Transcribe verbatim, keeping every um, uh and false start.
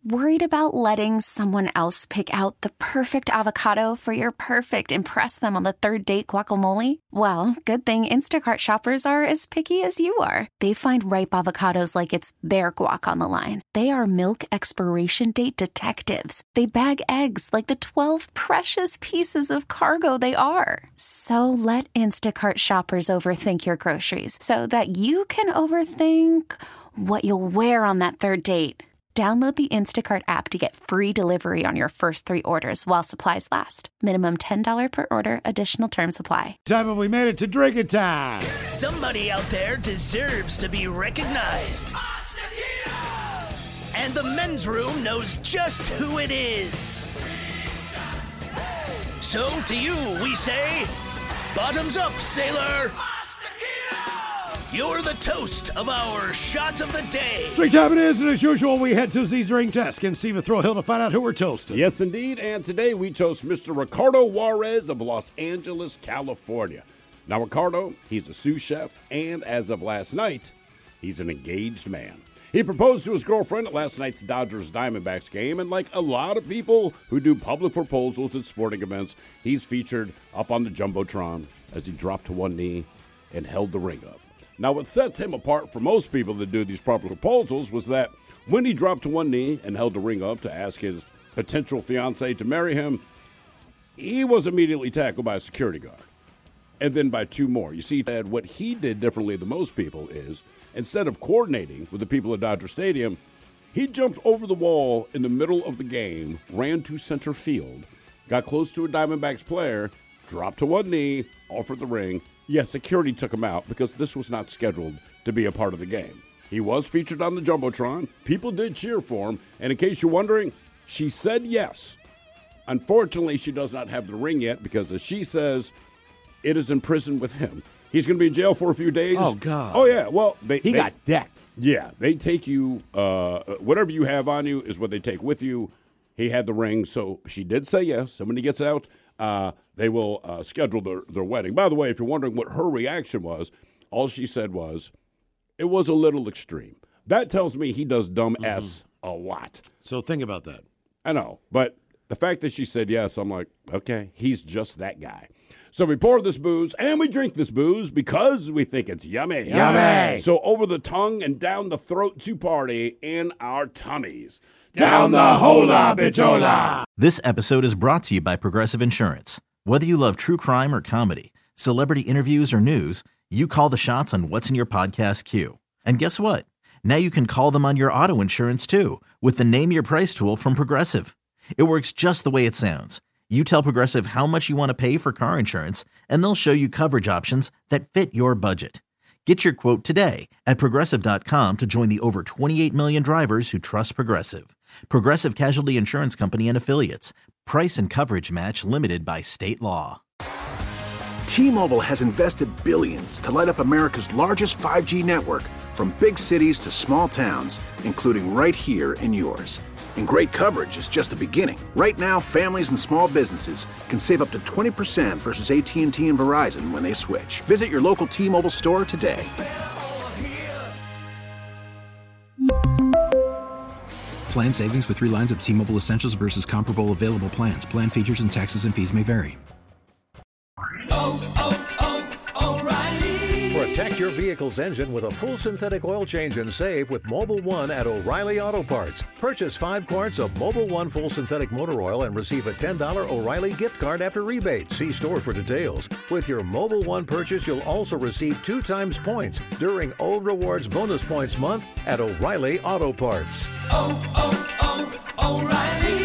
Worried about letting someone else pick out the perfect avocado for your perfect impress them on the third date guacamole? Well, good thing Instacart shoppers are as picky as you are. They find ripe avocados like it's their guac on the line. They are milk expiration date detectives. They bag eggs like the twelve precious pieces of cargo they are. So let Instacart shoppers overthink your groceries so that you can overthink what you'll wear on that third date. Download the Instacart app to get free delivery on your first three orders while supplies last. Minimum ten dollars per order. Additional terms apply. Time have we made it to drinking time. Somebody out there deserves to be recognized. And the men's room knows just who it is. So to you, we say, bottoms up, sailor. You're the toast of our shot of the day. Drink time it is, and as usual, we head to the drink desk and Steve throw hill to find out who we're toasting. Yes, indeed, and today we toast Mister Ricardo Juarez of Los Angeles, California. Now, Ricardo, he's a sous chef, and as of last night, he's an engaged man. He proposed to his girlfriend at last night's Dodgers-Diamondbacks game, and like a lot of people who do public proposals at sporting events, he's featured up on the Jumbotron as he dropped to one knee and held the ring up. Now, what sets him apart from most people that do these public proposals was that when he dropped to one knee and held the ring up to ask his potential fiancée to marry him, he was immediately tackled by a security guard, and then by two more. You see, Ted, what he did differently than most people is, instead of coordinating with the people at Dodger Stadium, he jumped over the wall in the middle of the game, ran to center field, got close to a Diamondbacks player, dropped to one knee, offered the ring. Yes, security took him out because this was not scheduled to be a part of the game. He was featured on the Jumbotron. People did cheer for him. And in case you're wondering, she said yes. Unfortunately, she does not have the ring yet because, as she says, it is in prison with him. He's going to be in jail for a few days. Oh, God. Oh, yeah. Well, they, he they, got decked. Yeah. They take you, uh, whatever you have on you is what they take with you. He had the ring, so she did say yes. And when he gets out, Uh, they will uh, schedule their, their wedding. By the way, if you're wondering what her reaction was, all she said was, it was a little extreme. That tells me he does dumb mm-hmm. S a lot. So think about that. I know, but the fact that she said yes, I'm like, okay, he's just that guy. So we pour this booze, and we drink this booze because we think it's yummy. Yummy! So over the tongue and down the throat to party in our tummies. Down the hola, bichola! This episode is brought to you by Progressive Insurance. Whether you love true crime or comedy, celebrity interviews or news, you call the shots on what's in your podcast queue. And guess what? Now you can call them on your auto insurance too with the Name Your Price tool from Progressive. It works just the way it sounds. You tell Progressive how much you want to pay for car insurance, and they'll show you coverage options that fit your budget. Get your quote today at Progressive dot com to join the over twenty-eight million drivers who trust Progressive. Progressive Casualty Insurance Company and Affiliates. Price and coverage match limited by state law. T-Mobile has invested billions to light up America's largest five G network, from big cities to small towns, including right here in yours. And great coverage is just the beginning. Right now, families and small businesses can save up to twenty percent versus A T and T and Verizon when they switch. Visit your local T-Mobile store today. Plan savings with three lines of T-Mobile Essentials versus comparable available plans. Plan features and taxes and fees may vary. Oh, oh, oh, O'Reilly. Protect your vehicle's engine with a full synthetic oil change and save with Mobil one at O'Reilly Auto Parts. Purchase five quarts of Mobil one full synthetic motor oil and receive a ten dollars O'Reilly gift card after rebate. See store for details. With your Mobil one purchase, you'll also receive two times points during O Rewards Bonus Points Month at O'Reilly Auto Parts. Oh, oh, oh, O'Reilly